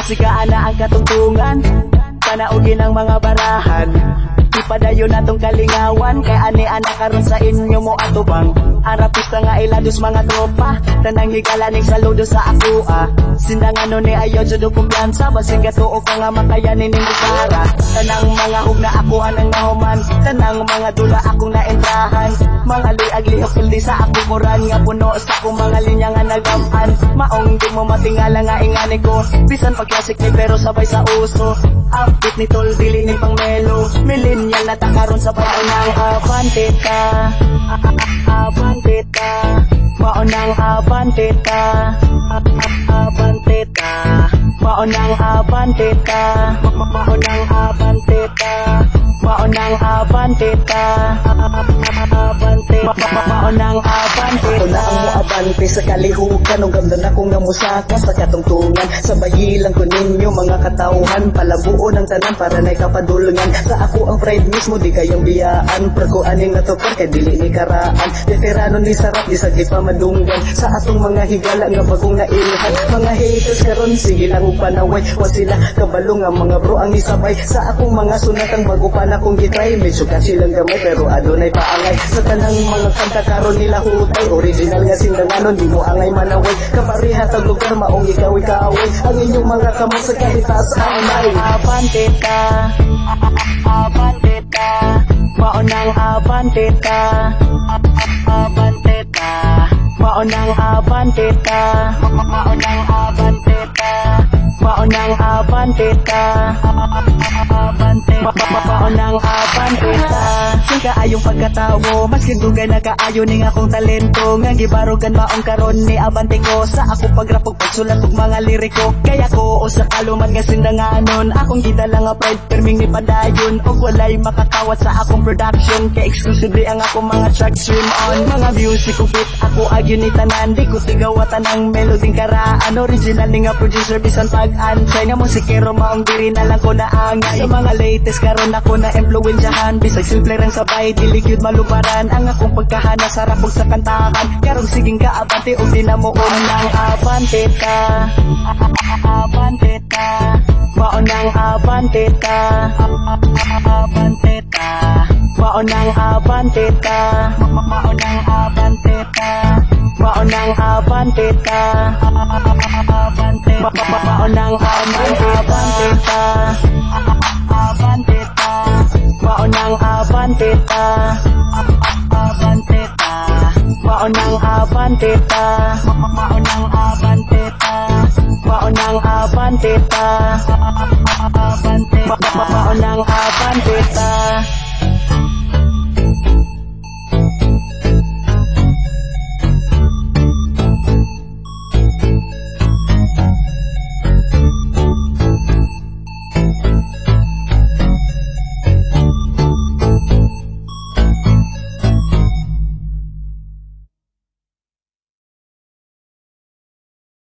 sigaan na ang katungtungan, panaugin ang mga barahan. Ipadayon natong kalingawan, kay ani anak karon sa inyo mo atubang. Ang rapista nga ilados mga tropa, tanang higalaning saludo sa ako Sindangan ni ayaw judo kumpiyansa, basing gatuo ka nga makayanin ning busara. Tanang mga hug na ako anang nahuman, tanang mga dula akong naentrahan. Mga liag-lihok pildi sa ako kuran, nga puno sa akong mga linya nga nagaman. Maong di mo matingala nga ingani ko, bisan pag-classic ni pero sabay sa uso. Upbeat ni tol, dili ni pang melo, millennial na takaron sa paunang abantita. Abantita, maunang abantita. Abantita, maunang abantita. Maunang abantita, maunang abantita. Maunang abantita. Ako na ang muabante sa kalihukan, ang ganda na kong namusaka sa katungtungan. Sabay lang ko ninyo mga katauhan, palabuo ng tanan para na'y kapadulungan. Sa ako ang pride mismo, di kayong biyaan, perko aning natupar kay dili ni karaan. Veterano ni sarap, di sa gipamadunggan, sa atong mga higala nga bagong nailihan. Mga haters karon, sige lang upanaway, wa sila kabalong ang mga bro ang isabay. Sa akong mga sunatang bago pa na kong gitry, medyo silang gamay pero adunay paangay. Sa tanang mga kanta karon nila hutay, original nga sindanganon, di mo angay manaway. Kaparihat ang lugar, maong ikaw ikaaway, ang inyong mga kamot sa kahitaas angay. Abantita, abantita, maunang abantita. Abantita, maunang abantita. Maunang abantita, maunang abantita. Maunang abantita. Sing kaayong pagkatawo, maskin dugay na kaayo ning akong talento. Nga gibarugan maong karon ni abante ko, sa ako pagrapog pagsulat og mga liriko. Kaya ko o sa kaluman nga sindanganon, akong gidala nga pride perming ni padayon. Og walay makakawat sa akong production, kay exclusively ang akong mga track stream on. Mga music ko beat ako agyon ni tanan, di ko tigawatan ang meloding karaan. Original ni nga producer bisan pag-ansay nga musikero, maong diri na lang ko naangay. Sa mga latest karon ako na impluwensyahan, bisag simple rang sabay dili gyud maluparan. Ang akong pagkahana sa rapog sa kantahan, karong siging kaabante og di na mo unang abantita. Abantita, maunang abantita. Abantita, maunang abantita. Maunang abantita, maunang abantita. Maunang abantita. Abantita, maunang abantita. Abantita, maunang abantita. Maunang abantita, maunang abantita. Maunang abantita.